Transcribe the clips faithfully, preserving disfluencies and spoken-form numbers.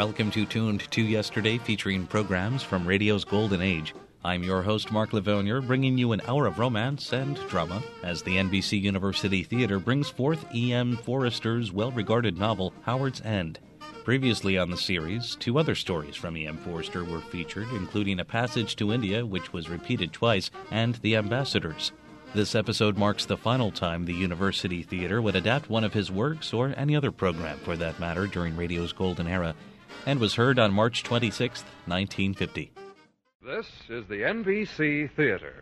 Welcome to Tuned to Yesterday, featuring programs from radio's golden age. I'm your host, Mark Livonia, bringing you an hour of romance and drama as the N B C University Theater brings forth E M Forster's well-regarded novel, Howard's End. Previously on the series, two other stories from E M Forster were featured, including A Passage to India, which was repeated twice, and The Ambassadors. This episode marks the final time the University Theater would adapt one of his works, or any other program for that matter, during radio's golden era, and was heard on March twenty-sixth, nineteen fifty. This is the N B C Theater.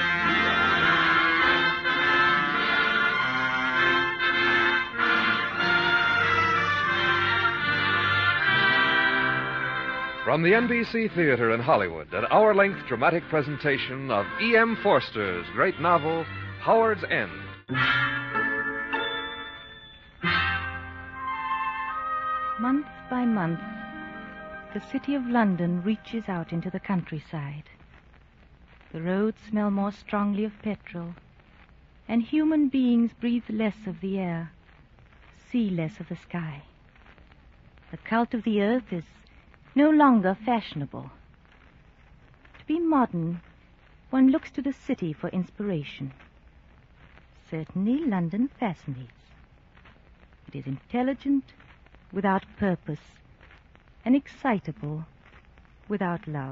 From the N B C Theater in Hollywood, an hour-length dramatic presentation of E M Forster's great novel, Howard's End. Month by month, the city of London reaches out into the countryside. The roads smell more strongly of petrol, and human beings breathe less of the air, see less of the sky. The cult of the earth is no longer fashionable. To be modern, one looks to the city for inspiration. Certainly, London fascinates. It is intelligent without purpose, and excitable without love.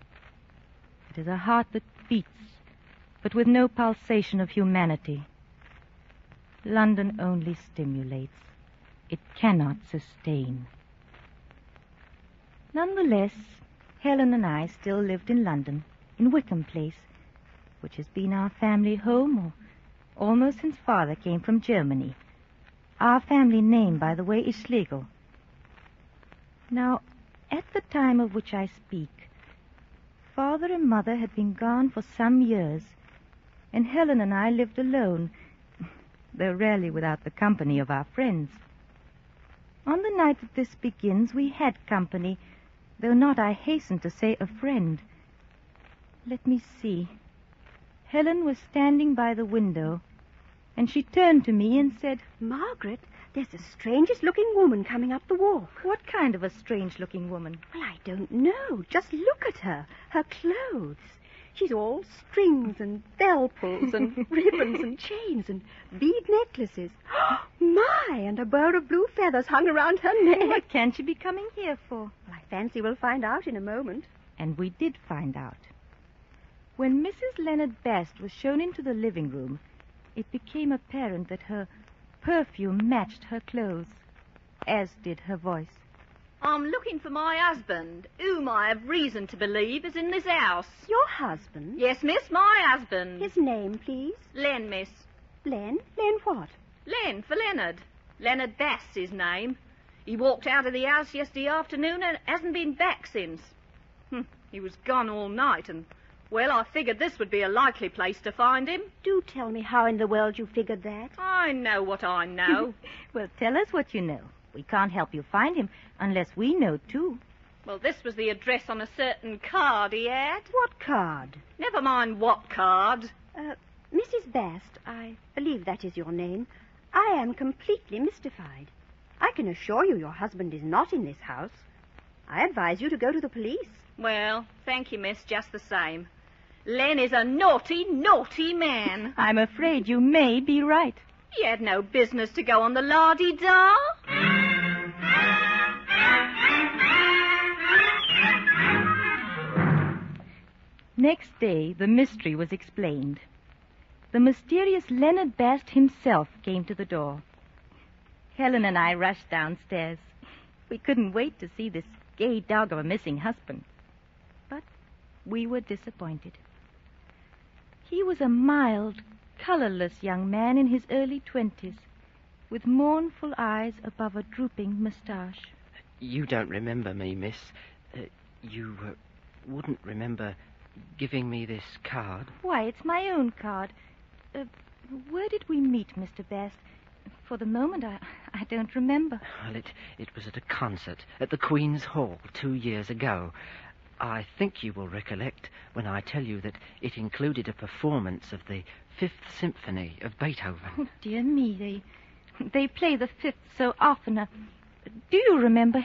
It is a heart that beats, but with no pulsation of humanity. London only stimulates. It cannot sustain. Nonetheless, Helen and I still lived in London, in Wickham Place, which has been our family home or almost since Father came from Germany. Our family name, by the way, is Schlegel. Now, at the time of which I speak, Father and Mother had been gone for some years, and Helen and I lived alone, though rarely without the company of our friends. On the night that this begins, we had company, though not, I hasten to say, a friend. Let me see. Helen was standing by the window, and she turned to me and said, "Margaret, there's the strangest-looking woman coming up the walk." "What kind of a strange-looking woman?" "Well, I don't know. Just look at her. Her clothes. She's all strings and bell pulls and ribbons and chains and bead necklaces. My, and a bow of blue feathers hung around her neck." "What can she be coming here for?" "Well, I fancy we'll find out in a moment." And we did find out. When Missus Leonard Bast was shown into the living room, it became apparent that her perfume matched her clothes, as did her voice. "I'm looking for my husband, whom I have reason to believe is in this house." "Your husband?" "Yes, miss, my husband." "His name, please?" "Len, miss." "Len? Len what?" "Len, for Leonard. Leonard Bast's his name. He walked out of the house yesterday afternoon and hasn't been back since. Hm, he was gone all night, and, well, I figured this would be a likely place to find him." "Do tell me how in the world you figured that." "I know what I know." "Well, tell us what you know. We can't help you find him unless we know, too." "Well, this was the address on a certain card he had." "What card?" "Never mind what card." Uh, Missus Bast, I believe that is your name. I am completely mystified. I can assure you your husband is not in this house. I advise you to go to the police." "Well, thank you, miss, just the same. Len is a naughty, naughty man." "I'm afraid you may be right." "He had no business to go on the la-di-da." Next day, the mystery was explained. The mysterious Leonard Bast himself came to the door. Helen and I rushed downstairs. We couldn't wait to see this gay dog of a missing husband. But we were disappointed. He was a mild, colorless young man in his early twenties, with mournful eyes above a drooping moustache. "You don't remember me, miss. Uh, you uh, wouldn't remember giving me this card?" "Why, it's my own card. Uh, where did we meet, Mister Bast? For the moment, I, I don't remember." Well, it, it was at a concert at the Queen's Hall two years ago. I think you will recollect when I tell you that it included a performance of the Fifth Symphony of Beethoven. Oh, dear me, they, they play the Fifth so often. Uh, do you remember, Helen?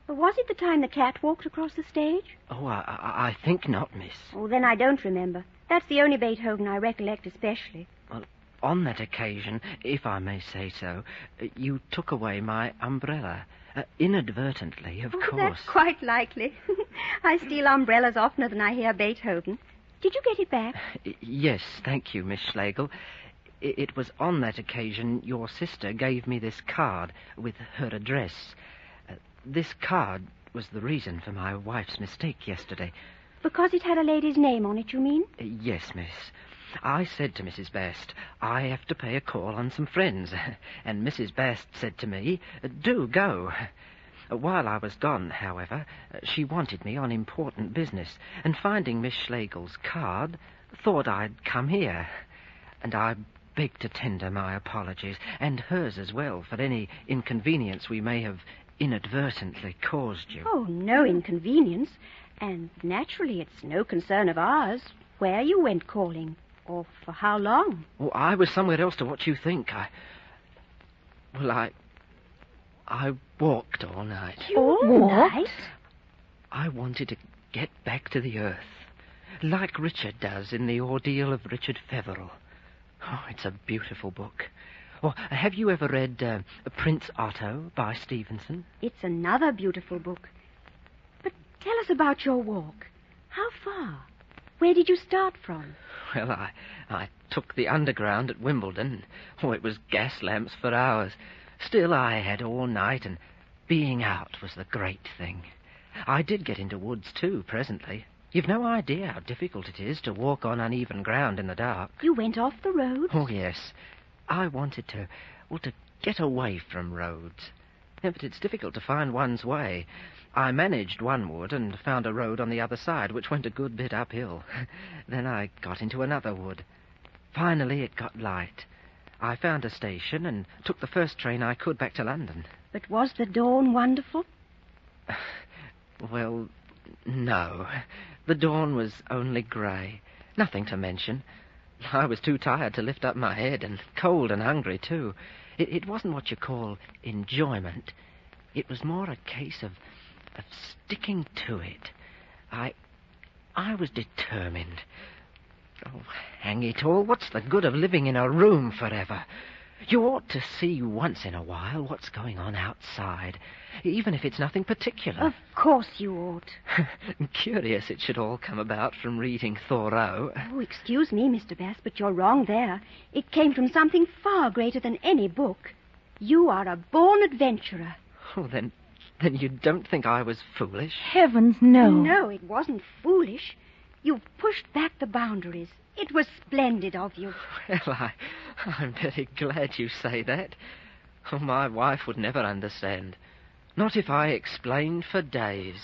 Was it the time the cat walked across the stage? Oh, I, I, I think not, miss. Oh, then I don't remember. That's the only Beethoven I recollect especially. Well, on that occasion, if I may say so, uh, you took away my umbrella. Uh, inadvertently, of oh, course. That's quite likely. I steal umbrellas oftener than I hear Beethoven. Did you get it back? Uh, yes, thank you, Miss Schlegel. I- it was on that occasion your sister gave me this card with her address. Uh, this card was the reason for my wife's mistake yesterday. Because it had a lady's name on it, you mean? Uh, yes, miss. I said to Missus Best, I have to pay a call on some friends. And Missus Best said to me, do go. While I was gone, however, she wanted me on important business, and finding Miss Schlegel's card, thought I'd come here. And I beg to tender my apologies, and hers as well, for any inconvenience we may have inadvertently caused you. Oh, no inconvenience. And naturally it's no concern of ours where you went calling, or for how long. Oh, I was somewhere else to what you think. I... Well, I... I walked all night. All walked? night? I wanted to get back to the earth, like Richard does in The Ordeal of Richard Feverel. Oh, it's a beautiful book. Oh, have you ever read uh, Prince Otto by Stevenson? It's another beautiful book. But tell us about your walk. How far? Where did you start from? Well, I, I took the underground at Wimbledon. Oh, it was gas lamps for hours. Still, I had all night, and being out was the great thing. I did get into woods, too, presently. You've no idea how difficult it is to walk on uneven ground in the dark. You went off the road? Oh, yes. I wanted to, well, to get away from roads. Yeah, but it's difficult to find one's way. I managed one wood and found a road on the other side, which went a good bit uphill. Then I got into another wood. Finally, it got light. I found a station and took the first train I could back to London. But was the dawn wonderful? Well, no. The dawn was only grey. Nothing to mention. I was too tired to lift up my head, and cold and hungry, too. It, it wasn't what you call enjoyment. It was more a case of, of sticking to it. I, I was determined. Oh, hang it all, what's the good of living in a room forever? You ought to see once in a while what's going on outside, even if it's nothing particular. Of course you ought. Curious it should all come about from reading Thoreau. Oh, excuse me, Mister Bass, but you're wrong there. It came from something far greater than any book. You are a born adventurer. Oh, then, then you don't think I was foolish? Heavens, no. No, it wasn't foolish. You've pushed back the boundaries. It was splendid of you. Well, I, I'm very glad you say that. Oh, my wife would never understand. Not if I explained for days.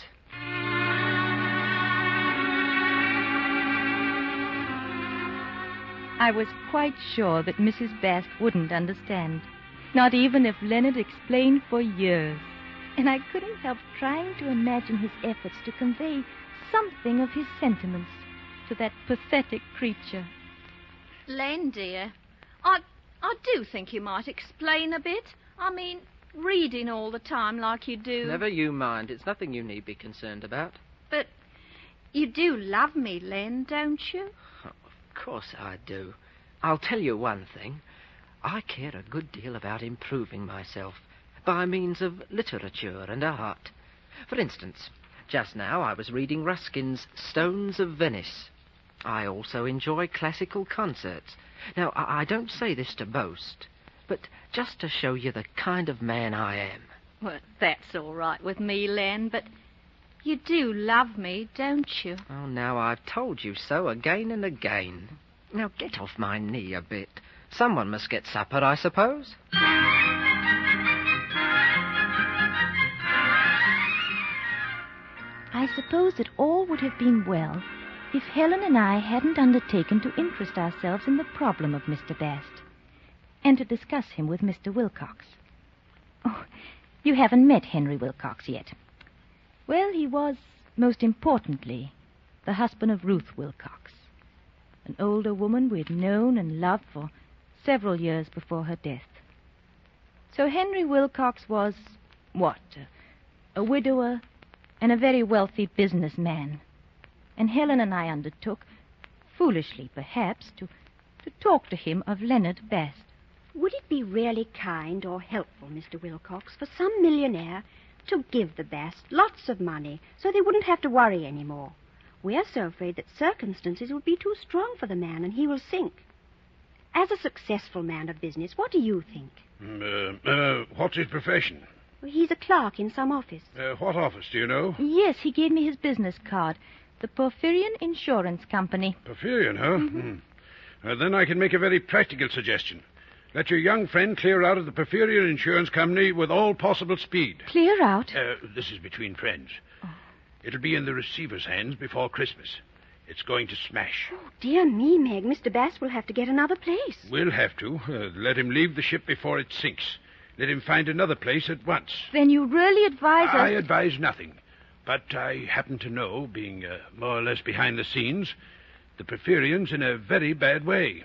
I was quite sure that Missus Bast wouldn't understand, not even if Leonard explained for years. And I couldn't help trying to imagine his efforts to convey something of his sentiments to that pathetic creature. Len, dear, I, I do think you might explain a bit. I mean, reading all the time like you do. Never you mind. It's nothing you need be concerned about. But you do love me, Len, don't you? Oh, of course I do. I'll tell you one thing. I care a good deal about improving myself by means of literature and art. For instance, just now I was reading Ruskin's Stones of Venice. I also enjoy classical concerts. Now, I, I don't say this to boast, but just to show you the kind of man I am. Well, that's all right with me, Len, but you do love me, don't you? Oh, now I've told you so again and again. Now get off my knee a bit. Someone must get supper, I suppose. I suppose that all would have been well if Helen and I hadn't undertaken to interest ourselves in the problem of Mister Bast and to discuss him with Mister Wilcox. Oh, you haven't met Henry Wilcox yet. Well, he was, most importantly, the husband of Ruth Wilcox, an older woman we'd known and loved for several years before her death. So Henry Wilcox was, what, a widower, and a very wealthy businessman. And Helen and I undertook, foolishly perhaps, to, to talk to him of Leonard Bast. Would it be really kind or helpful, Mister Wilcox, for some millionaire to give the Bast lots of money so they wouldn't have to worry any more? We're so afraid that circumstances would be too strong for the man and he will sink. As a successful man of business, what do you think? Uh, uh, what's his profession? Well, he's a clerk in some office. Uh, what office, do you know? Yes, he gave me his business card. The Porphyrion Insurance Company. Porphyrion, huh? Mm-hmm. Uh, then I can make a very practical suggestion. Let your young friend clear out of the Porphyrion Insurance Company with all possible speed. Clear out? Uh, this is between friends. Oh. It'll be in the receiver's hands before Christmas. It's going to smash. Oh, dear me, Meg. Mister Bast will have to get another place. We'll have to. Uh, let him leave the ship before it sinks. Let him find another place at once. Then you really advise us... I advise nothing. But I happen to know, being uh, more or less behind the scenes, the Porphyrion's in a very bad way.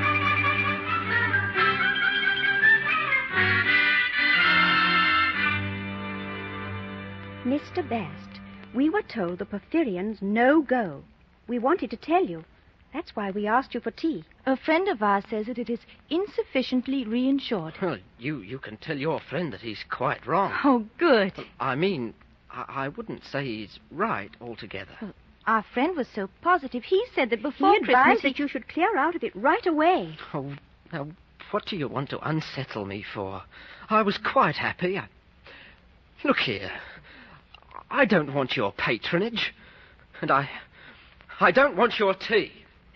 Mister Bast, we were told the Porphyrion's no go. We wanted to tell you. That's why we asked you for tea. A friend of ours says that it is insufficiently reinsured. Well, you, you can tell your friend that he's quite wrong. Oh, good. I mean, I, I wouldn't say he's right altogether. Well, our friend was so positive. He said that before he advised Christmas... that you should clear out of it right away. Oh, now, what do you want to unsettle me for? I was quite happy. I... Look here. I don't want your patronage. And I... I don't want your tea.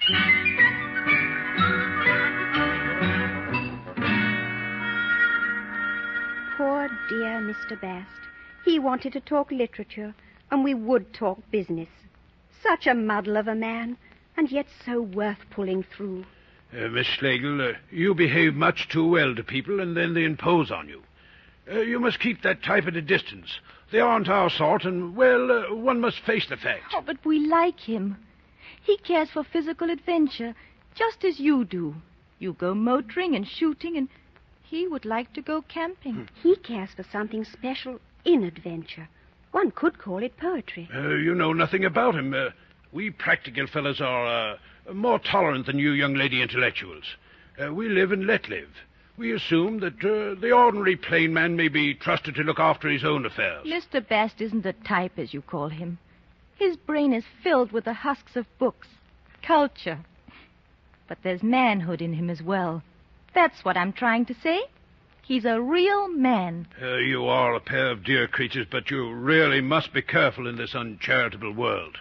Poor dear Mister Bast. He wanted to talk literature, and we would talk business. Such a muddle of a man, and yet so worth pulling through. Uh, Miss Schlegel, uh, you behave much too well to people, and then they impose on you. Uh, you must keep that type at a distance. They aren't our sort, and, well, uh, one must face the fact. Oh, but we like him. He cares for physical adventure, just as you do. You go motoring and shooting, and he would like to go camping. He cares for something special in adventure. One could call it poetry. Uh, you know nothing about him. Uh, we practical fellows are uh, more tolerant than you young lady intellectuals. Uh, we live and let live. We assume that uh, the ordinary plain man may be trusted to look after his own affairs. Mister Bast isn't a type, as you call him. His brain is filled with the husks of books, culture. But there's manhood in him as well. That's what I'm trying to say. He's a real man. Uh, you are a pair of dear creatures, but you really must be careful in this uncharitable world.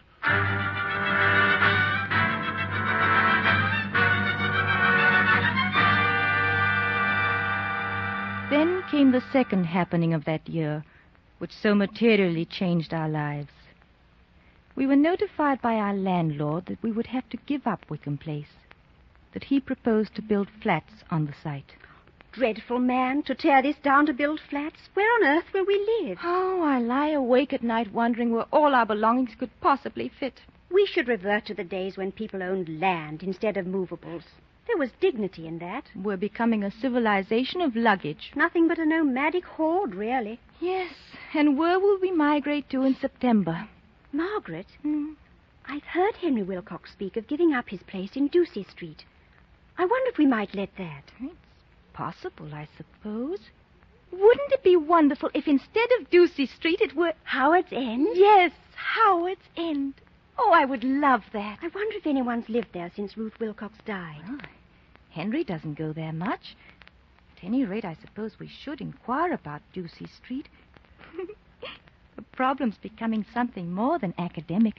Then came the second happening of that year, which so materially changed our lives. We were notified by our landlord that we would have to give up Wickham Place, that he proposed to build flats on the site. Dreadful man, to tear this down to build flats. Where on earth will we live? Oh, I lie awake at night wondering where all our belongings could possibly fit. We should revert to the days when people owned land instead of movables. There was dignity in that. We're becoming a civilization of luggage. Nothing but a nomadic horde, really. Yes, and where will we migrate to in September? Margaret, Hmm. I've heard Henry Wilcox speak of giving up his place in Ducey Street. I wonder if we might let that. It's possible, I suppose. Wouldn't it be wonderful if instead of Ducey Street it were... Howard's End? Yes, Howard's End. Oh, I would love that. I wonder if anyone's lived there since Ruth Wilcox died. Well, Henry doesn't go there much. At any rate, I suppose we should inquire about Ducey Street. The problem's becoming something more than academic.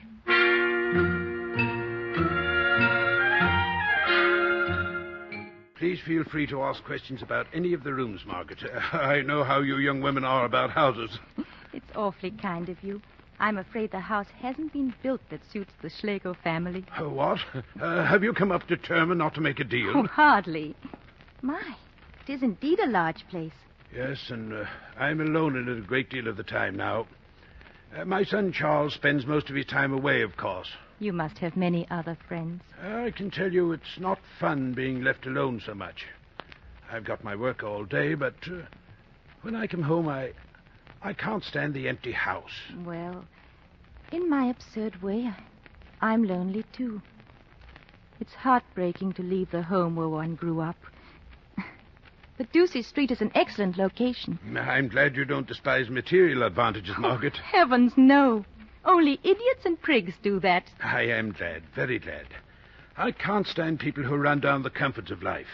Please feel free to ask questions about any of the rooms, Margaret. I know how you young women are about houses. It's awfully kind of you. I'm afraid the house hasn't been built that suits the Schlegel family. Uh, what? Uh, have you come up determined not to make a deal? Oh, hardly. My, it is indeed a large place. Yes, and uh, I'm alone in it a great deal of the time now. Uh, my son Charles spends most of his time away, of course. You must have many other friends. I can tell you it's not fun being left alone so much. I've got my work all day, but uh, when I come home, I... I can't stand the empty house. Well, in my absurd way, I'm lonely too. It's heartbreaking to leave the home where one grew up. But Ducey Street is an excellent location. I'm glad you don't despise material advantages, Margaret. Oh, heavens, no. Only idiots and prigs do that. I am glad, very glad. I can't stand people who run down the comforts of life.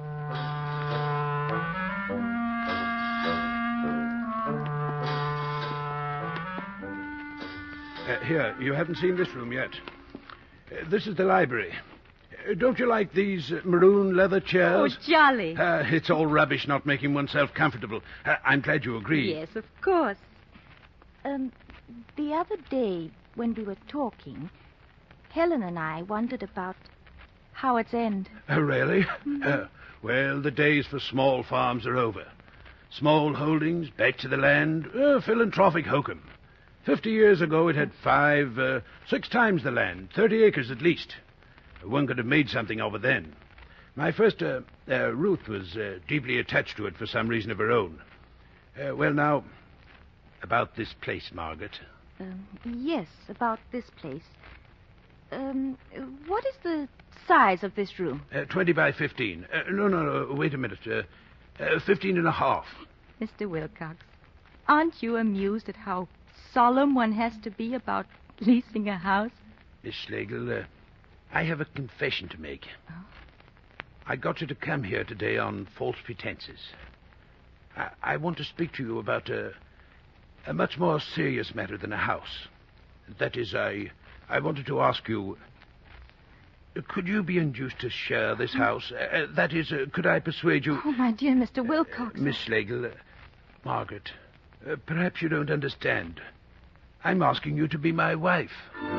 Uh, here, you haven't seen this room yet. Uh, this is the library. Uh, don't you like these uh, maroon leather chairs? Oh, jolly. Uh, it's all rubbish not making oneself comfortable. Uh, I'm glad you agree. Yes, of course. Um, the other day, when we were talking, Helen and I wondered about Howard's End. Uh, really? Mm-hmm. Uh, well, the days for small farms are over. Small holdings, back to the land, uh, philanthropic hokum. Fifty years ago, it had five, uh, six times the land, thirty acres at least. One could have made something of it then. My first, uh, uh, Ruth was uh, deeply attached to it for some reason of her own. Uh, well, now, about this place, Margaret. Um, yes, about this place. Um, what is the size of this room? Uh, twenty by fifteen. Uh, no, no, no, wait a minute. Uh, uh, fifteen and a half. Mister Wilcox, aren't you amused at how solemn one has to be about leasing a house? Miss Schlegel, uh, I have a confession to make. Oh? I got you to come here today on false pretenses. I, I want to speak to you about a, a much more serious matter than a house. That is, I, I wanted to ask you, uh, could you be induced to share this house? Uh, that is, uh, could I persuade you... Oh, my dear Mister Wilcox. Uh, Miss Schlegel, uh, Margaret, uh, perhaps you don't understand. I'm asking you to be my wife.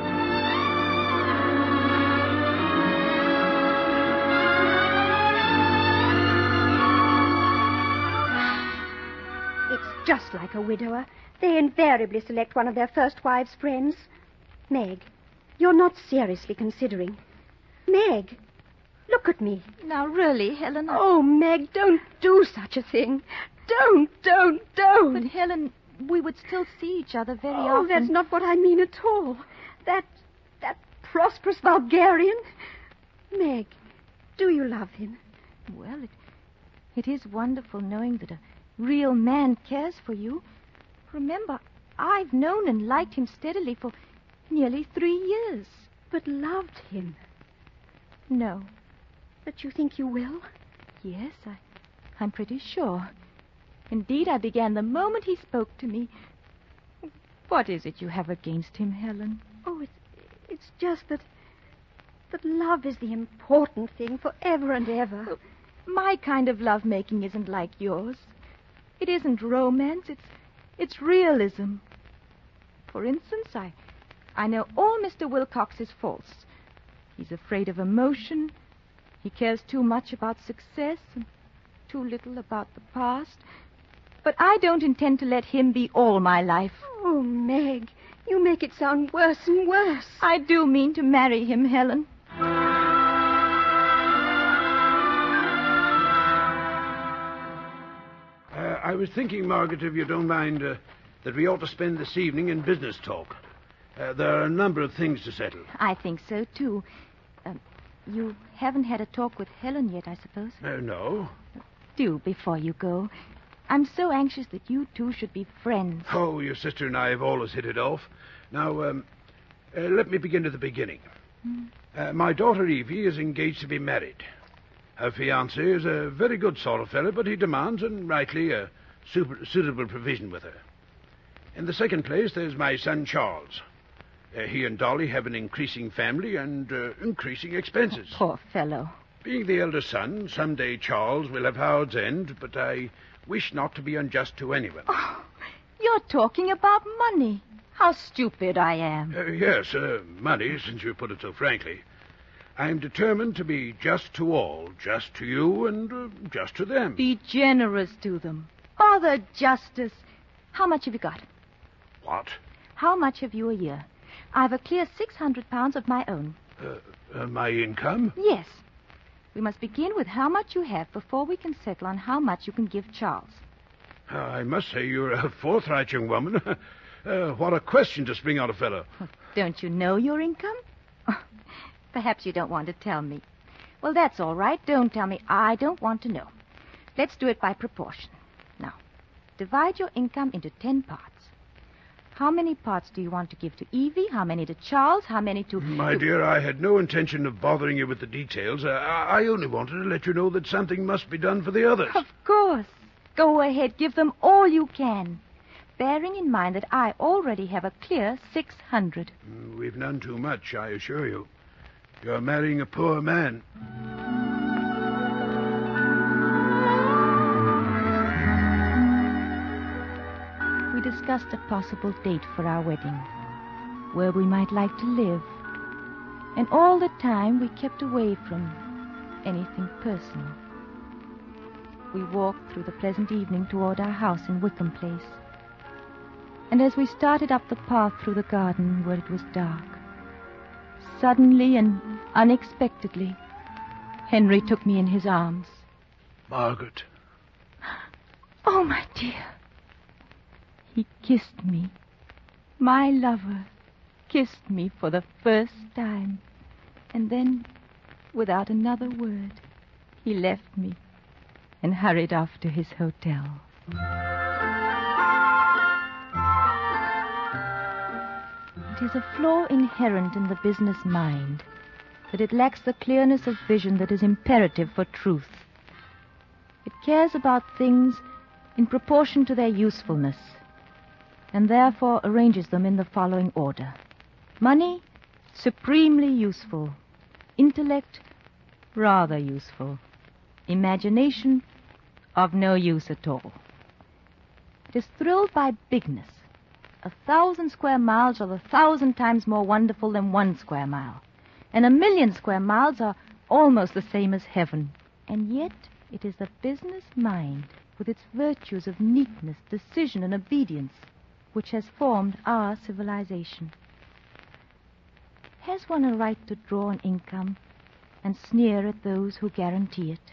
It's just like a widower. They invariably select one of their first wives' friends. Meg, you're not seriously considering. Meg, look at me. Now, really, Helen... I... Oh, Meg, don't do such a thing. Don't, don't, don't. But, Helen, we would still see each other very oh, often. That's not what I mean at all. That, that prosperous vulgarian. Meg, do you love him? Well, it, it is wonderful knowing that a real man cares for you. Remember, I've known and liked him steadily for nearly three years. But loved him? No. But you think you will? Yes, I, I'm pretty sure. Indeed, I began the moment he spoke to me. What is it you have against him, Helen? Oh, it's, it's just that, that love is the important thing forever and ever. Well, my kind of love-making isn't like yours. It isn't romance, it's, it's realism. For instance, I, I know all Mister Wilcox's faults. He's afraid of emotion. He cares too much about success and too little about the past. But I don't intend to let him be all my life. Oh, Meg, you make it sound worse and worse. I do mean to marry him, Helen. Uh, I was thinking, Margaret, if you don't mind, uh, that we ought to spend this evening in business talk. Uh, there are a number of things to settle. I think so, too. Uh, you haven't had a talk with Helen yet, I suppose? Uh, no. Do, before you go. I'm so anxious that you two should be friends. Oh, your sister and I have always hit it off. Now, um, uh, let me begin at the beginning. Mm. Uh, my daughter Evie is engaged to be married. Her fiancé is a very good sort of fellow, but he demands, and rightly, a super, suitable provision with her. In the second place, there's my son Charles. Uh, he and Dolly have an increasing family and uh, increasing expenses. Oh, poor fellow. Being the elder son, someday Charles will have Howard's End, but I wish not to be unjust to anyone. Oh, you're talking about money. How stupid I am. Uh, yes, uh, money, since you put it so frankly. I'm determined to be just to all, just to you and uh, just to them. Be generous to them. Bother justice. How much have you got? What? How much have you a year? I've a clear six hundred pounds of my own. Uh, uh, my income? Yes. We must begin with how much you have before we can settle on how much you can give Charles. I must say you're a forthright young woman. uh, what a question to spring on a fellow. Don't you know your income? Perhaps you don't want to tell me. Well, that's all right. Don't tell me. I don't want to know. Let's do it by proportion. Now, divide your income into ten parts. How many parts do you want to give to Evie? How many to Charles? How many to... My to... dear, I had no intention of bothering you with the details. Uh, I I only wanted to let you know that something must be done for the others. Of course. Go ahead. Give them all you can. Bearing in mind that I already have a clear six hundred. We've none too much, I assure you. You're marrying a poor man. We discussed a possible date for our wedding, where we might like to live, and all the time we kept away from anything personal. We walked through the pleasant evening toward our house in Wickham Place, and as we started up the path through the garden where it was dark, suddenly and unexpectedly, Henry took me in his arms. Margaret. Oh, my dear. He kissed me. My lover kissed me for the first time. And then, without another word, he left me and hurried off to his hotel. It is a flaw inherent in the business mind that it lacks the clearness of vision that is imperative for truth. It cares about things in proportion to their usefulness, and therefore arranges them in the following order. Money, supremely useful. Intellect, rather useful. Imagination, of no use at all. It is thrilled by bigness. A thousand square miles are a thousand times more wonderful than one square mile. And a million square miles are almost the same as heaven. And yet it is the business mind, with its virtues of neatness, decision, and obedience, which has formed our civilization. Has one a right to draw an income and sneer at those who guarantee it?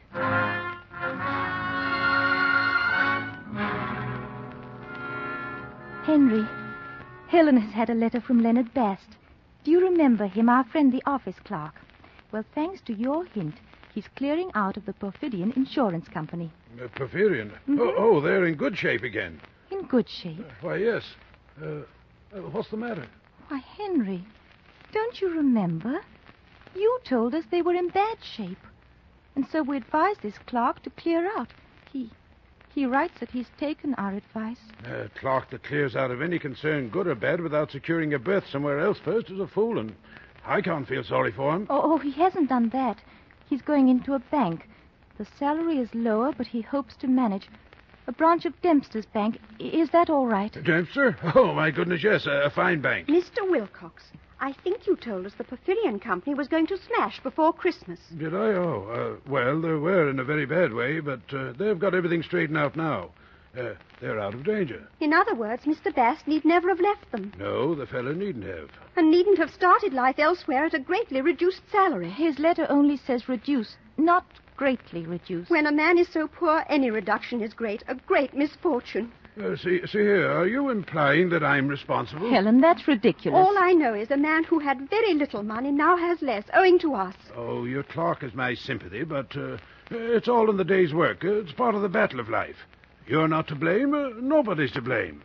Henry, Helen has had a letter from Leonard Bast. Do you remember him, our friend, the office clerk? Well, thanks to your hint, he's clearing out of the Porphyrion Insurance Company. Uh, Porphyrion? Mm-hmm. Oh, oh, they're in good shape again. In good shape? Uh, why, yes. Uh, uh, what's the matter? Why, Henry, don't you remember? You told us they were in bad shape. And so we advised this clerk to clear out. He he writes that he's taken our advice. A clerk that clears out of any concern, good or bad, without securing a berth somewhere else first is a fool, and I can't feel sorry for him. Oh, oh, he hasn't done that. He's going into a bank. The salary is lower, but he hopes to manage. A branch of Dempster's Bank. Is that all right? Dempster? Oh, my goodness, yes, a, a fine bank. Mister Wilcox, I think you told us the Porphyrion Company was going to smash before Christmas. Did I? Oh, uh, well, they were in a very bad way, but uh, they've got everything straightened out now. Uh, they're out of danger. In other words, Mister Bast need never have left them. No, the fellow needn't have. And needn't have started life elsewhere at a greatly reduced salary. His letter only says reduced, not greatly reduced. When a man is so poor, any reduction is great, a great misfortune. Uh, see, see here, are you implying that I'm responsible? Helen, that's ridiculous. All I know is a man who had very little money now has less, owing to us. Oh, your clerk has my sympathy, but uh, it's all in the day's work. Uh, It's part of the battle of life. You're not to blame. Uh, nobody's to blame.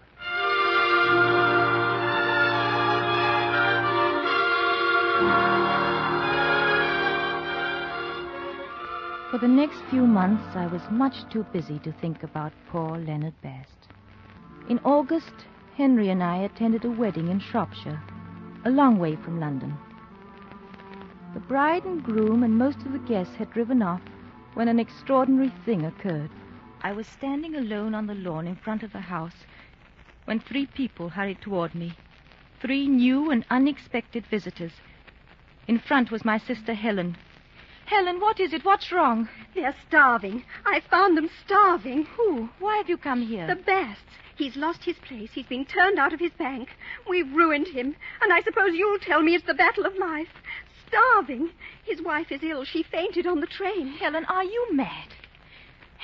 For the next few months, I was much too busy to think about poor Leonard Bast. In August, Henry and I attended a wedding in Shropshire, a long way from London. The bride and groom and most of the guests had driven off when an extraordinary thing occurred. I was standing alone on the lawn in front of the house when three people hurried toward me. Three new and unexpected visitors. In front was my sister Helen. Helen, what is it? What's wrong? They're starving. I found them starving. Who? Why have you come here? The Basts. He's lost his place. He's been turned out of his bank. We've ruined him. And I suppose you'll tell me it's the battle of life. Starving. His wife is ill. She fainted on the train. Helen, are you mad?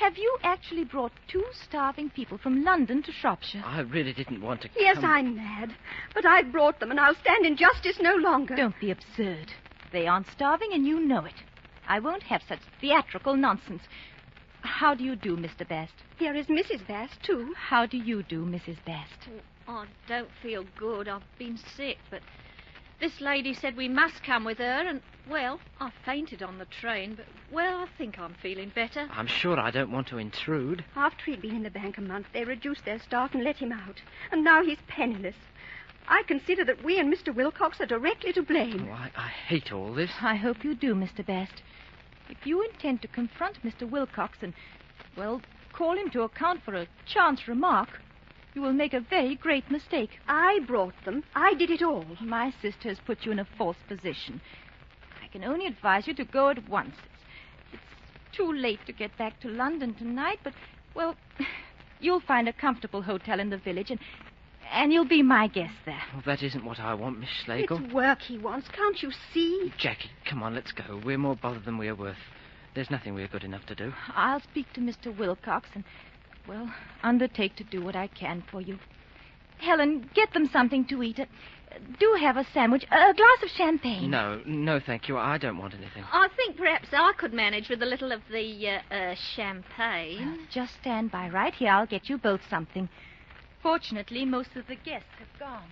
Have you actually brought two starving people from London to Shropshire? I really didn't want to come. Yes, I'm mad. But I've brought them, and I'll stand injustice no longer. Don't be absurd. They aren't starving, and you know it. I won't have such theatrical nonsense. How do you do, Mister Bast? Here is Missus Bast, too. How do you do, Missus Bast? I don't feel good. I've been sick, but this lady said we must come with her, and, well, I fainted on the train, but, well, I think I'm feeling better. I'm sure I don't want to intrude. After he'd been in the bank a month, they reduced their staff and let him out. And now he's penniless. I consider that we and Mister Wilcox are directly to blame. Oh, I, I hate all this. I hope you do, Mister Bast. If you intend to confront Mister Wilcox and, well, call him to account for a chance remark, you will make a very great mistake. I brought them. I did it all. My sister has put you in a false position. I can only advise you to go at once. It's, it's too late to get back to London tonight, but, well, you'll find a comfortable hotel in the village, and and you'll be my guest there. Well, that isn't what I want, Miss Schlegel. It's work he wants. Can't you see? Jackie, come on, let's go. We're more bother than we're worth. There's nothing we're good enough to do. I'll speak to Mister Wilcox and, well, undertake to do what I can for you. Helen, get them something to eat. Uh, do have a sandwich, a glass of champagne. No, no, thank you. I don't want anything. I think perhaps I could manage with a little of the uh, uh, champagne. Well, just stand by right here. I'll get you both something. Fortunately, most of the guests have gone.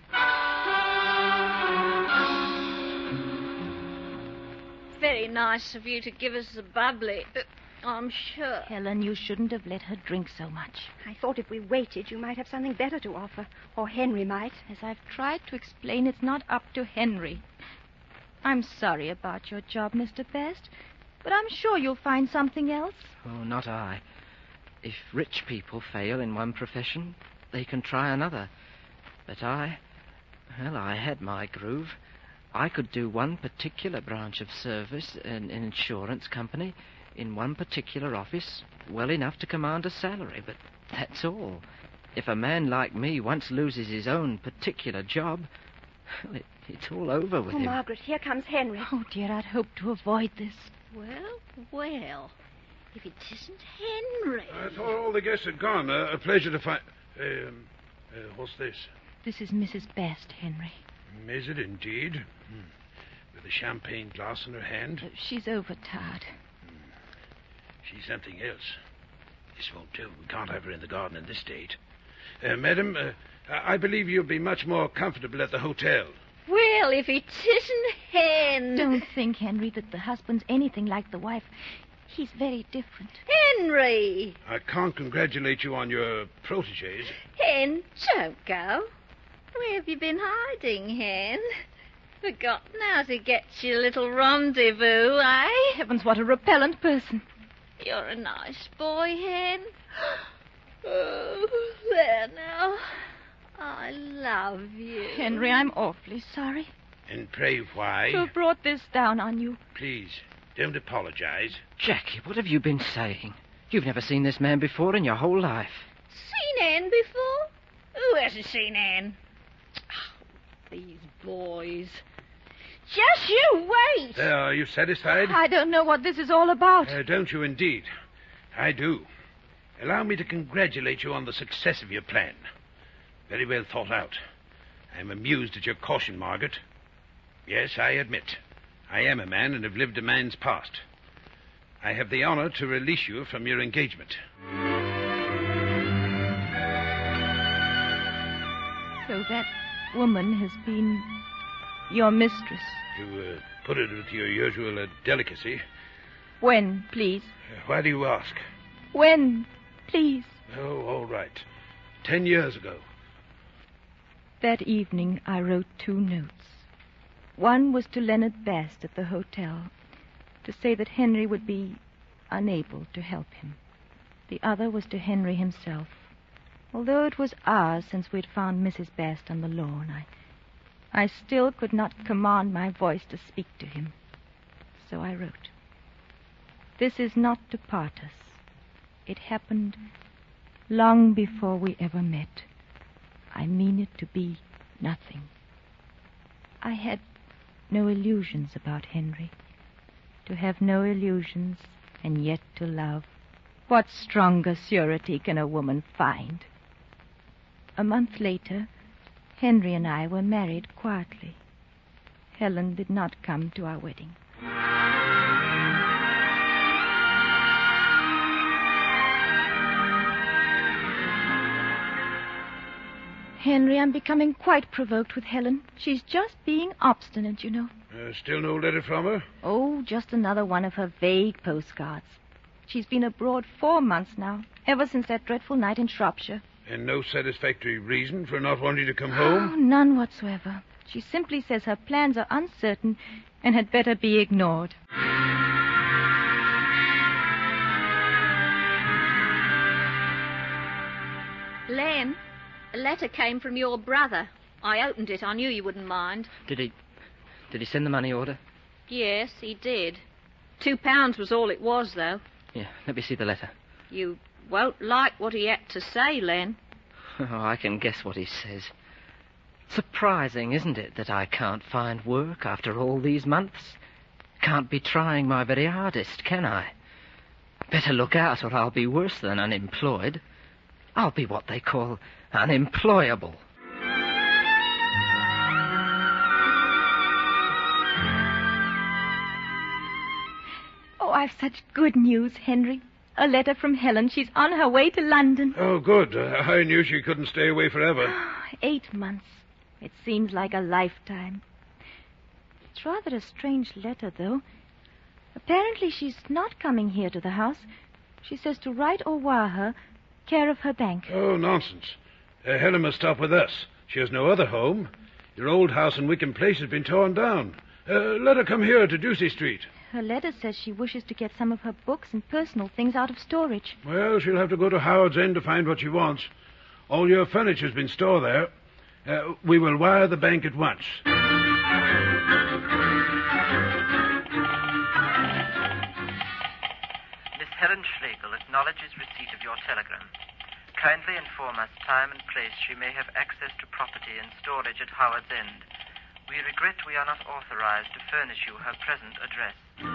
Very nice of you to give us a bubbly, uh, I'm sure. Helen, you shouldn't have let her drink so much. I thought if we waited, you might have something better to offer. Or Henry might. As I've tried to explain, it's not up to Henry. I'm sorry about your job, Mister Bast, but I'm sure you'll find something else. Oh, not I. If rich people fail in one profession, they can try another. But I, well, I had my groove. I could do one particular branch of service in an insurance company, in one particular office, well enough to command a salary, but that's all. If a man like me once loses his own particular job, well, it, it's all over with Oh, him. Margaret, here comes Henry. Oh, dear, I'd hoped to avoid this. Well, well, if it isn't Henry. I thought all the guests had gone. Uh, a pleasure to find... Um, uh, what's this? This is Missus Bast, Henry. Is it indeed? Hmm. With a champagne glass in her hand? Uh, she's overtired. She's something else. This won't do. We can't have her in the garden in this state. Uh, madam, uh, I believe you'll be much more comfortable at the hotel. Well, if it isn't Hen. Don't think, Henry, that the husband's anything like the wife. He's very different. Henry! I can't congratulate you on your protégés. Hen, don't go. Where have you been hiding, Hen? Forgotten how to get your little rendezvous, eh? Heavens, what a repellent person. You're a nice boy, Hen. Oh, there now. I love you. Henry, I'm awfully sorry And pray why? to have brought this down on you. Please, don't apologize. Jackie, what have you been saying? You've never seen this man before in your whole life. Seen Anne before? Who hasn't seen Anne? Oh, these boys. Just you wait. Uh, are you satisfied? I don't know what this is all about. Uh, don't you indeed? I do. Allow me to congratulate you on the success of your plan. Very well thought out. I'm amused at your caution, Margaret. Yes, I admit. I am a man and have lived a man's past. I have the honor to release you from your engagement. So that woman has been your mistress. To uh, put it with your usual uh, delicacy, When, please? uh, why do you ask? When, please? Oh, all right. Ten years ago. That evening I wrote two notes. One was to Leonard Bast at the hotel, to say that Henry would be unable to help him. The other was to Henry himself. Although it was hours since we'd found Missus Bast on the lawn, I, I still could not command my voice to speak to him. So I wrote, "This is not to part us. It happened long before we ever met. I mean it to be nothing." I had no illusions about Henry. To have no illusions and yet to love, What stronger surety can a woman find? A month later, Henry and I were married quietly. Helen did not come to our wedding. Henry, I'm becoming quite provoked with Helen. She's just being obstinate, you know. Uh, still no letter from her? Oh, just another one of her vague postcards. She's been abroad four months now, ever since that dreadful night in Shropshire. And no satisfactory reason for not wanting to come Oh, home? none whatsoever. She simply says her plans are uncertain and had better be ignored. Len, a letter came from your brother. I opened it. I knew you wouldn't mind. Did he... Did he send the money order? Yes, he did. Two pounds was all it was, though. Yeah, let me see the letter. You won't like what he had to say, Len. Oh, I can guess what he says. Surprising, isn't it, that I can't find work after all these months? Can't be trying my very hardest, can I? Better look out or I'll be worse than unemployed. I'll be what they call unemployable. Oh, I've such good news, Henry. A letter from Helen. She's on her way to London. Oh, good. Uh, I knew she couldn't stay away forever. Eight months. It seems like a lifetime. It's rather a strange letter, though. Apparently she's not coming here to the house. She says to write or wire her, care of her bank. Oh, nonsense. Uh, Helen must stop with us. She has no other home. Your old house in Wickham Place has been torn down. Uh, let her come here to Ducey Street. Her letter says she wishes to get some of her books and personal things out of storage. Well, she'll have to go to Howard's End to find what she wants. All your furniture's been stored there. Uh, we will wire the bank at once. Miss Helen Schlegel acknowledges receipt of your telegram. Kindly inform us time and place she may have access to property in storage at Howard's End. We regret we are not authorized to furnish you her present address.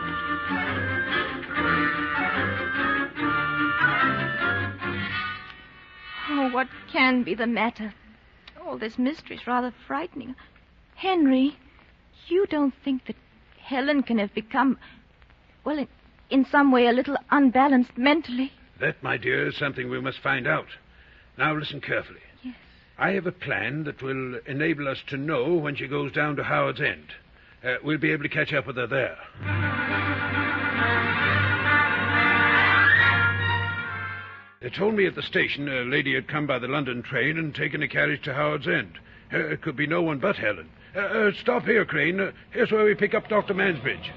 Oh, what can be the matter? All this mystery's rather frightening. Henry, you don't think that Helen can have become, well, in, in some way a little unbalanced mentally? That, my dear, is something we must find out. Now listen carefully. Yes. I have a plan that will enable us to know when she goes down to Howard's End. Uh, we'll be able to catch up with her there. They told me at the station a lady had come by the London train and taken a carriage to Howard's End. Uh, it could be no one but Helen. Uh, uh, stop here, Crane. Uh, here's where we pick up Doctor Mansbridge.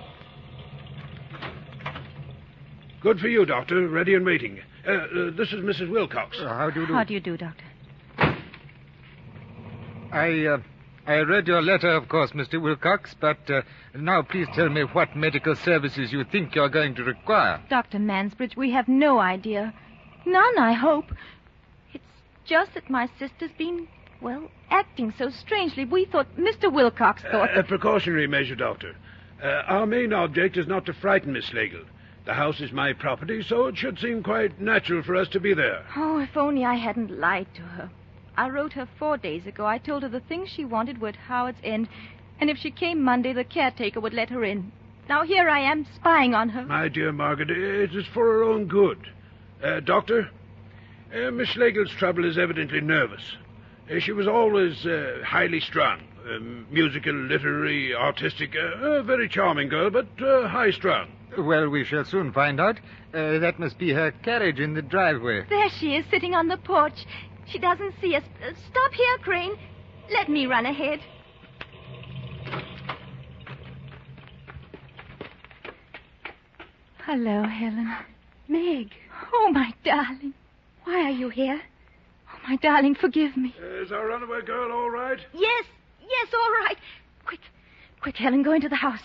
Good for you, Doctor. Ready and waiting. Uh, uh, this is Missus Wilcox. Uh, how do you do? How do you do, Doctor? I, uh, I read your letter, of course, Mister Wilcox, but uh, now please tell me what medical services you think you're going to require. Doctor Mansbridge, we have no idea. None, I hope. It's just that my sister's been, well, acting so strangely. We thought Mister Wilcox thought... Uh, a precautionary measure, Doctor. Uh, our main object is not to frighten Miss Schlegel. The house is my property, so it should seem quite natural for us to be there. Oh, if only I hadn't lied to her. I wrote her four days ago. I told her the things she wanted were at Howard's End, and if she came Monday, the caretaker would let her in. Now here I am, spying on her. My dear Margaret, it is for her own good. Uh, doctor, uh, Miss Schlegel's trouble is evidently nervous. Uh, she was always uh, highly strung. Um, musical, literary, artistic. Uh, a very charming girl, but uh, high-strung. Well, we shall soon find out. Uh, that must be her carriage in the driveway. There she is, sitting on the porch. She doesn't see us. Uh, stop here, Crane. Let me run ahead. Hello, Helen. Meg, Oh, my darling. why are you here? Oh, my darling, forgive me. Uh, is our runaway girl all right? Yes, yes, all right. Quick, quick, Helen, go into the house.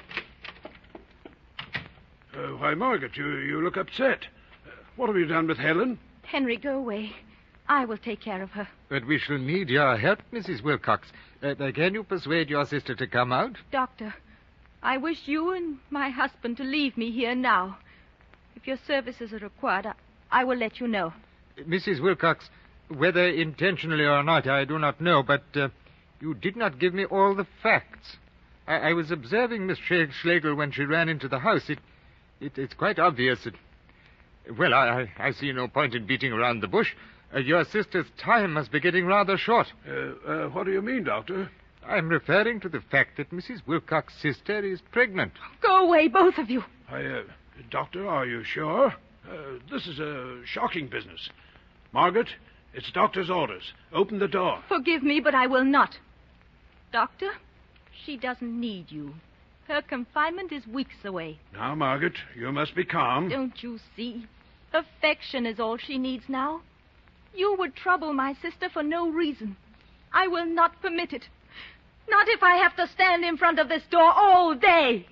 Uh, why, Margaret, you, you look upset. Uh, what have you done with Helen? Henry, go away. I will take care of her. But we shall need your help, Missus Wilcox. Uh, can you persuade your sister to come out? Doctor, I wish you and my husband to leave me here now. If your services are required, I, I will let you know. Missus Wilcox, whether intentionally or not, I do not know, but uh, you did not give me all the facts. I, I was observing Miss Sch- Schlegel when she ran into the house. It, it, it's quite obvious that... Well, I, I see no point in beating around the bush. Uh, your sister's time must be getting rather short. Uh, uh, what do you mean, Doctor? I'm referring to the fact that Missus Wilcox's sister is pregnant. Go away, both of you. I, uh, Doctor, are you sure? Uh, this is a shocking business. Margaret, it's Doctor's orders. Open the door. Forgive me, but I will not. Doctor, she doesn't need you. Her confinement is weeks away. Now, Margaret, you must be calm. Don't you see? Affection is all she needs now. You would trouble my sister for no reason. I will not permit it. Not if I have to stand in front of this door all day.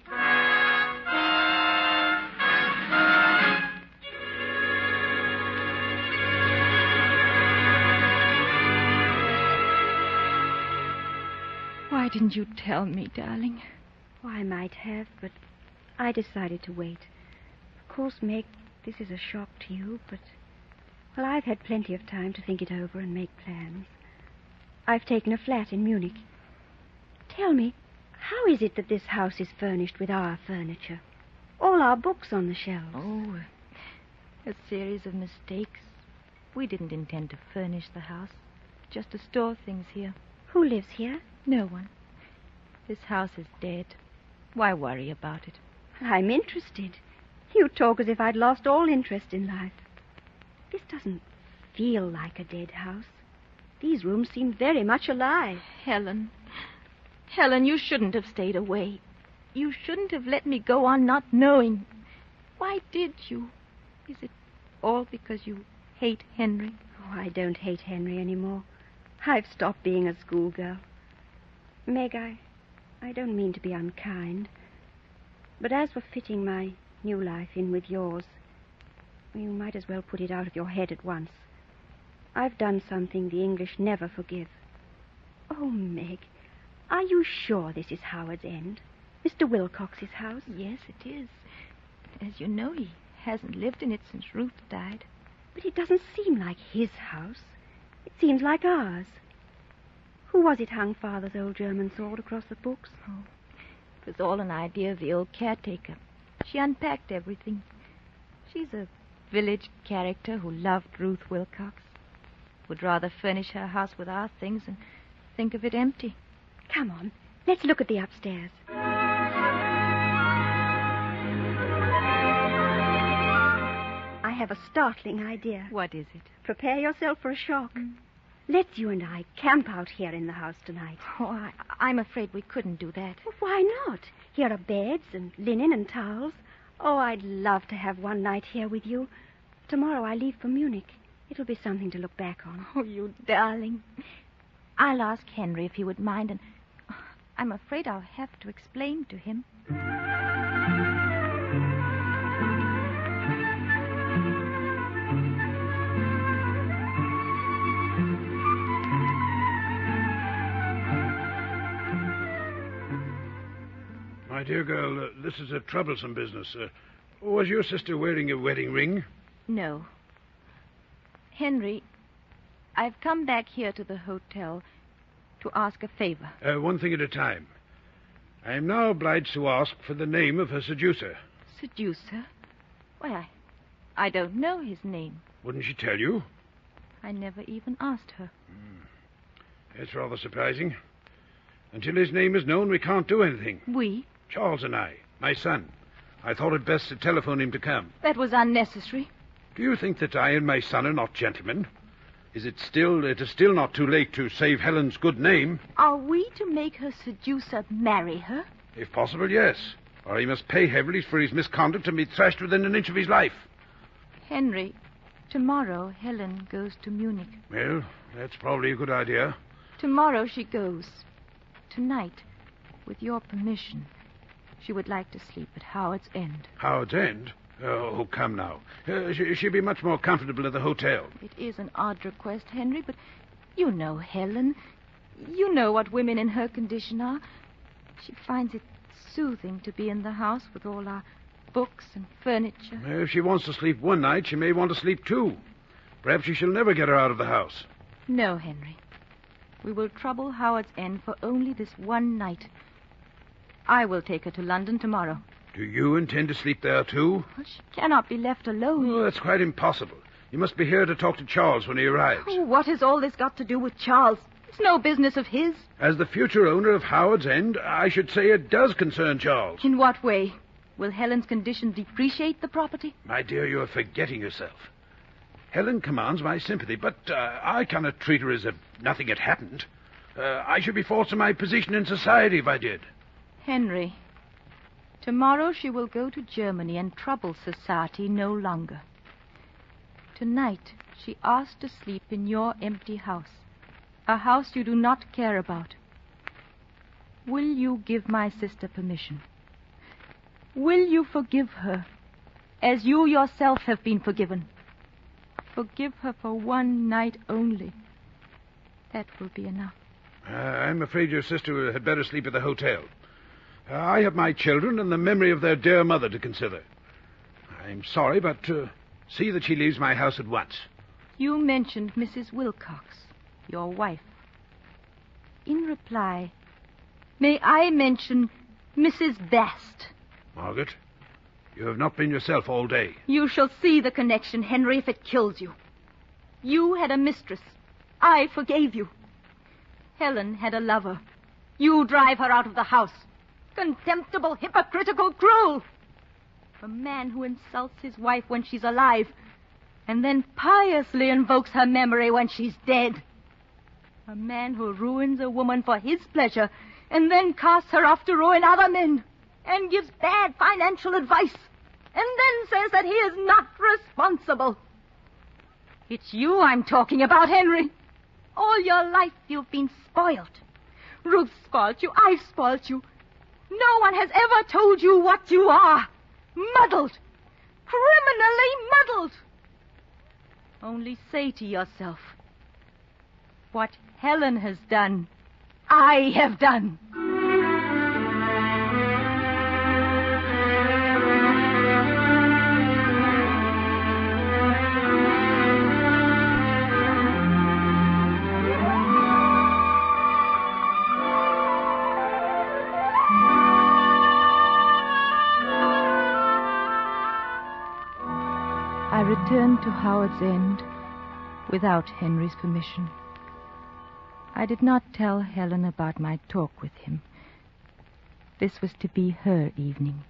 Why didn't you tell me, darling? Oh, I might have, but I decided to wait. Of course, Meg, this is a shock to you, but... Well, I've had plenty of time to think it over and make plans. I've taken a flat in Munich. Tell me, how is it that this house is furnished with our furniture? All our books on the shelves. Oh, a series of mistakes. We didn't intend to furnish the house, just to store things here. Who lives here? No one. This house is dead. Why worry about it? I'm interested. You talk as if I'd lost all interest in life. This doesn't feel like a dead house. These rooms seem very much alive. Helen. Helen, you shouldn't have stayed away. You shouldn't have let me go on not knowing. Why did you? Is it all because you hate Henry? Oh, I don't hate Henry anymore. I've stopped being a schoolgirl. Meg, I, I don't mean to be unkind. But as for fitting my new life in with yours, you might as well put it out of your head at once. I've done something the English never forgive. Oh, Meg, are you sure this is Howard's End? Mister Wilcox's house? Yes, it is. As you know, he hasn't lived in it since Ruth died. But it doesn't seem like his house. It seems like ours. Who was it hung Father's old German sword across the books? Oh, it was all an idea of the old caretaker. She unpacked everything. She's a village character who loved Ruth Wilcox. Would rather furnish her house with our things and think of it empty. Come on, let's look at the upstairs. I have a startling idea. What is it? Prepare yourself for a shock. Mm. Let's you and I camp out here in the house tonight. Oh, I, I'm afraid we couldn't do that. Well, why not? Here are beds and linen and towels. Oh, I'd love to have one night here with you. Tomorrow I leave for Munich. It'll be something to look back on. Oh, you darling. I'll ask Henry if he would mind, and I'm afraid I'll have to explain to him. My dear girl, uh, this is a troublesome business. Uh, was your sister wearing a wedding ring? No. Henry, I've come back here to the hotel to ask a favor. Uh, one thing at a time. I am now obliged to ask for the name of her seducer. Seducer? Why, I, I don't know his name. Wouldn't she tell you? I never even asked her. Mm. It's rather surprising. Until his name is known, we can't do anything. We? Charles and I, my son. I thought it best to telephone him to come. That was unnecessary. Do you think that I and my son are not gentlemen? Is it still, it is still not too late to save Helen's good name? Are we to make her seducer marry her? If possible, yes. Or he must pay heavily for his misconduct and be thrashed within an inch of his life. Henry, tomorrow Helen goes to Munich. Well, that's probably a good idea. Tomorrow she goes. Tonight, with your permission, she would like to sleep at Howard's End. Howard's End? Oh, come now. Uh, she, she'll be much more comfortable at the hotel. It is an odd request, Henry, but you know Helen. You know what women in her condition are. She finds it soothing to be in the house with all our books and furniture. If she wants to sleep one night, she may want to sleep two. Perhaps she shall never get her out of the house. No, Henry. We will trouble Howard's End for only this one night. I will take her to London tomorrow. Do you intend to sleep there, too? Well, she cannot be left alone. Oh, that's quite impossible. You must be here to talk to Charles when he arrives. Oh, what has all this got to do with Charles? It's no business of his. As the future owner of Howard's End, I should say it does concern Charles. In what way? Will Helen's condition depreciate the property? My dear, you're forgetting yourself. Helen commands my sympathy, but uh, I cannot treat her as if nothing had happened. Uh, I should be false to my position in society if I did. Henry, tomorrow she will go to Germany and trouble society no longer. Tonight, she asked to sleep in your empty house, a house you do not care about. Will you give my sister permission? Will you forgive her, as you yourself have been forgiven? Forgive her for one night only. That will be enough. Uh, I'm afraid your sister had better sleep at the hotel. Uh, I have my children and the memory of their dear mother to consider. I'm sorry, but uh, see that she leaves my house at once. You mentioned Missus Wilcox, your wife. In reply, may I mention Missus Bast? Margaret, you have not been yourself all day. You shall see the connection, Henry, if it kills you. You had a mistress. I forgave you. Helen had a lover. You drive her out of the house. Contemptible, hypocritical, cruel. A man who insults his wife when she's alive and then piously invokes her memory when she's dead. A man who ruins a woman for his pleasure and then casts her off to ruin other men and gives bad financial advice and then says that he is not responsible. It's you I'm talking about, Henry. All your life you've been spoiled. Ruth spoiled you. I've spoiled you. No one has ever told you what you are. Muddled. Criminally muddled. Only say to yourself, what Helen has done, I have done. I returned to Howard's End without Henry's permission. I did not tell Helen about my talk with him. This was to be her evening.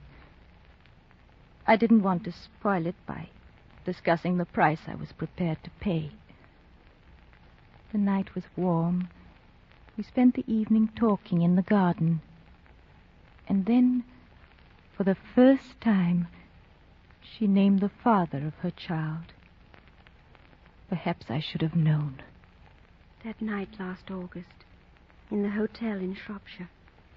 I didn't want to spoil it by discussing the price I was prepared to pay. The night was warm. We spent the evening talking in the garden. And then, for the first time, she named the father of her child. Perhaps I should have known. That night last August, in the hotel in Shropshire,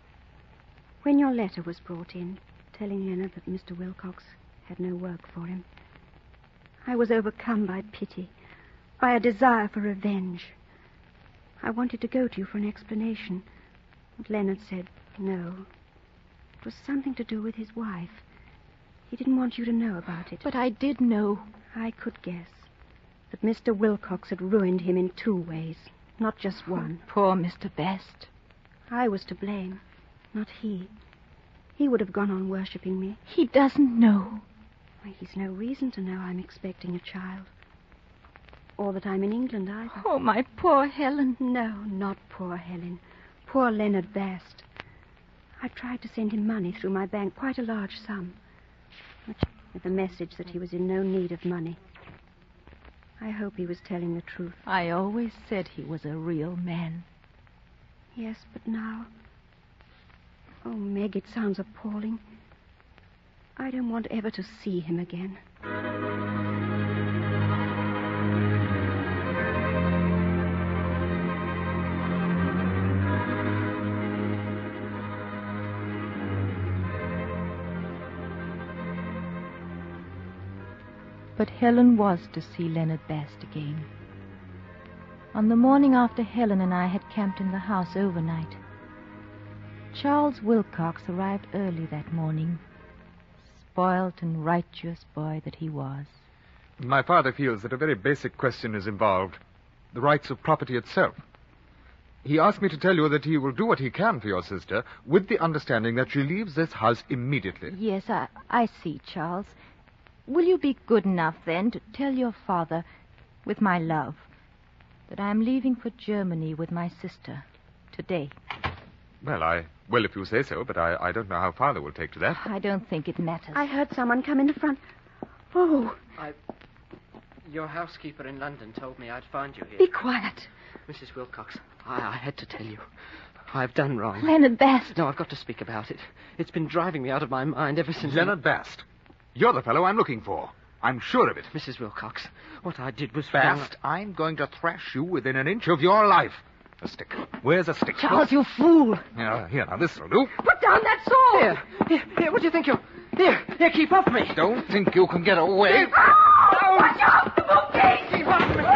when your letter was brought in, telling Leonard that Mister Wilcox had no work for him, I was overcome by pity, by a desire for revenge. I wanted to go to you for an explanation, but Leonard said no. It was something to do with his wife. He didn't want you to know about it. But I did know. I could guess that Mister Wilcox had ruined him in two ways, not just one. Oh, poor Mister Best. I was to blame, not he. He would have gone on worshipping me. He doesn't know. Why, he's no reason to know I'm expecting a child. Or that I'm in England either. Oh, my poor Helen. No, not poor Helen. Poor Leonard Bast. I tried to send him money through my bank, quite a large sum, with the message that he was in no need of money. I hope he was telling the truth. I always said he was a real man. Yes, but now... Oh, Meg, it sounds appalling. I don't want ever to see him again. But Helen was to see Leonard Bast again. On the morning after Helen and I had camped in the house overnight, Charles Wilcox arrived early that morning, spoilt and righteous boy that he was. My father feels that a very basic question is involved. The rights of property itself. He asked me to tell you that he will do what he can for your sister, with the understanding that she leaves this house immediately. Yes, I, I see, Charles. Will you be good enough, then, to tell your father, with my love, that I am leaving for Germany with my sister today? Well, I will if you say so, but I, I don't know how father will take to that. I don't think it matters. I heard someone come in the front. Oh, I... Your housekeeper in London told me I'd find you here. be quiet. Missus Wilcox, I, I had to tell you. I've done wrong. Leonard Bast. No, I've got to speak about it. It's been driving me out of my mind ever since... Leonard Bast. You're the fellow I'm looking for. I'm sure of it. Missus Wilcox, what I did was... Bast, I'm going to thrash you within an inch of your life. A stick. Where's a stick? Charles, you fool. Here, here, now this'll do. Put down that sword. Here, here, here, what do you think you're... Here, here, keep off me. Don't think you can get away. Oh, watch out, the bookcase. Keep off me.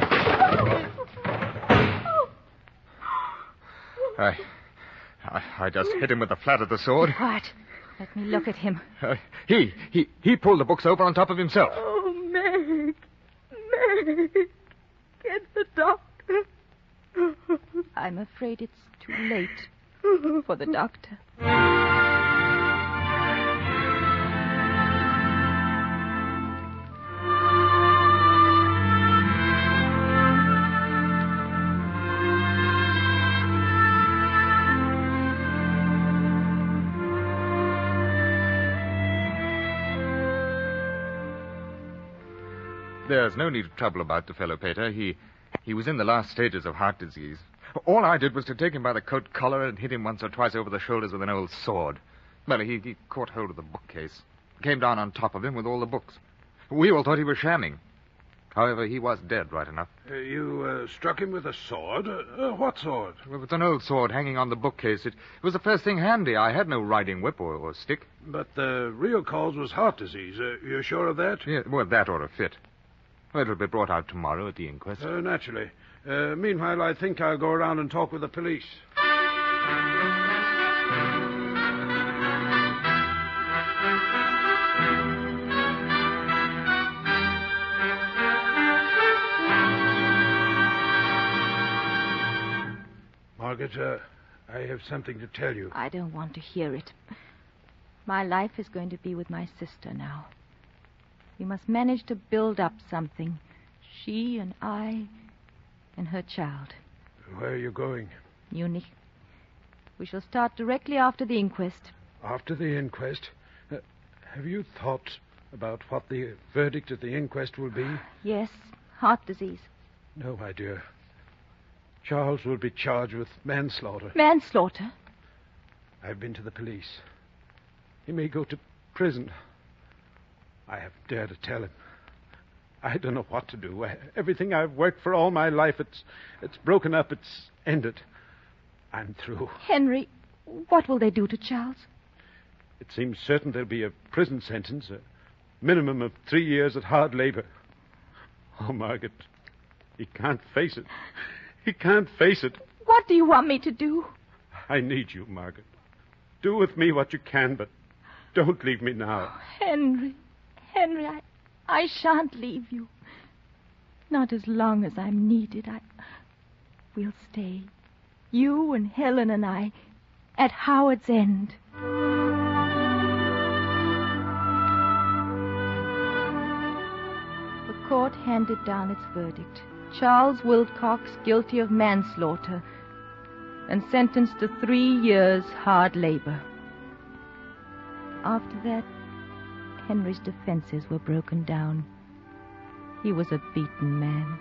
I, I, I just hit him with the flat of the sword. Quiet. Let me look at him. Uh, he, he, he pulled the books over on top of himself. Oh, Meg. Meg. Get the doctor. I'm afraid it's too late for the doctor. There's no need of trouble about the fellow, Peter. He he was in the last stages of heart disease. All I did was to take him by the coat collar and hit him once or twice over the shoulders with an old sword. Well, he, he caught hold of the bookcase, came down on top of him with all the books. We all thought he was shamming. However, he was dead right enough. Uh, you uh, struck him with a sword? Uh, uh, what sword? Well, it's an old sword hanging on the bookcase. It, it was the first thing handy. I had no riding whip or, or stick. But the real cause was heart disease. Uh, you're sure of that? Yeah, well, that or a fit. Well, it'll be brought out tomorrow at the inquest. Uh, naturally. Uh, meanwhile, I think I'll go around and talk with the police. Margaret, uh, I have something to tell you. I don't want to hear it. My life is going to be with my sister now. We must manage to build up something. She and I and her child. Where are you going? Munich. We shall start directly after the inquest. After the inquest? Uh, have you thought about what the verdict at the inquest will be? Yes, heart disease. No, my dear. Charles will be charged with manslaughter. Manslaughter? I've been to the police. He may go to prison. I haven't dared to tell him. I don't know what to do. I, everything I've worked for all my life, it's it's broken up. It's ended. I'm through. Henry, what will they do to Charles? It seems certain there'll be a prison sentence, a minimum of three years at hard labor. Oh, Margaret, he can't face it. He can't face it. What do you want me to do? I need you, Margaret. Do with me what you can, but don't leave me now. Oh, Henry, Henry, I, I shan't leave you. Not as long as I'm needed. I, we'll stay, you and Helen and I, at Howard's End. The court handed down its verdict. Charles Wilcox guilty of manslaughter and sentenced to three years' hard labor. After that, Henry's defenses were broken down. He was a beaten man.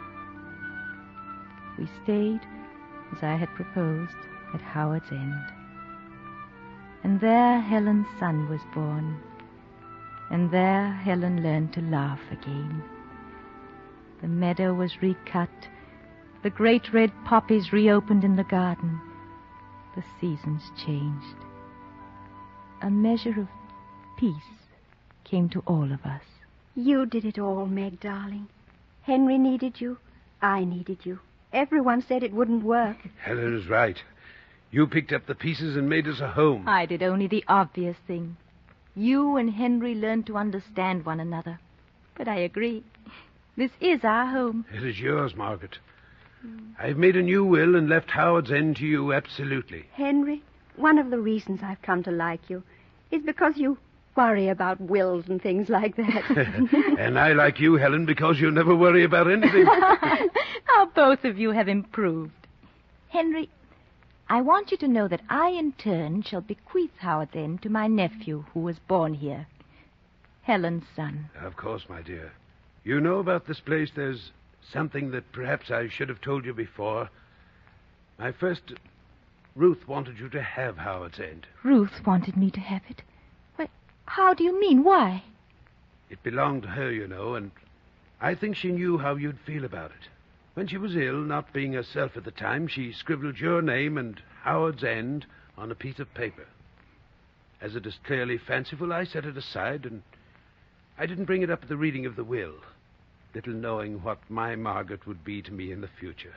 We stayed, as I had proposed, at Howard's End. And there Helen's son was born. And there Helen learned to laugh again. The meadow was recut. The great red poppies reopened in the garden. The seasons changed. A measure of peace came to all of us. You did it all, Meg, darling. Henry needed you. I needed you. Everyone said it wouldn't work. Helen is right. You picked up the pieces and made us a home. I did only the obvious thing. You and Henry learned to understand one another. But I agree. This is our home. It is yours, Margaret. Mm. I've made a new will and left Howard's End to you absolutely. Henry, one of the reasons I've come to like you is because you worry about wills and things like that. And I like you, Helen, because you never worry about anything. How both of you have improved. Henry, I want you to know that I, in turn, shall bequeath Howard's End to my nephew, who was born here. Helen's son. Of course, my dear. You know about this place, there's something that perhaps I should have told you before. My first... Ruth wanted you to have Howard's End. Ruth wanted me to have it? Well, how do you mean? Why? It belonged to her, you know, and I think she knew how you'd feel about it. When she was ill, not being herself at the time, she scribbled your name and Howard's End on a piece of paper. As it is clearly fanciful, I set it aside, and I didn't bring it up at the reading of the will, little knowing what my Margaret would be to me in the future.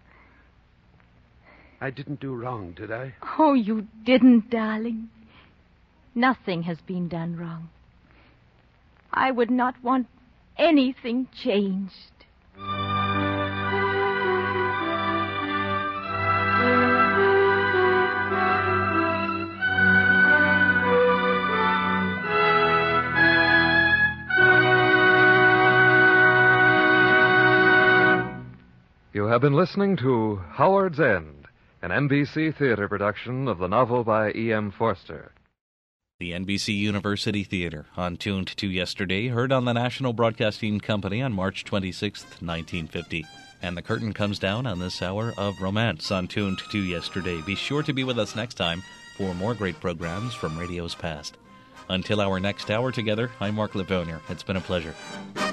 I didn't do wrong, did I? Oh, you didn't, darling. Nothing has been done wrong. I would not want anything changed. You have been listening to Howard's End, an N B C Theater production of the novel by E M Forster. The N B C University Theater, on Tuned to Yesterday, heard on the National Broadcasting Company on March twenty-sixth, nineteen fifty. And the curtain comes down on this hour of romance on Tuned to Yesterday. Be sure to be with us next time for more great programs from radio's past. Until our next hour together, I'm Mark Livonia. It's been a pleasure.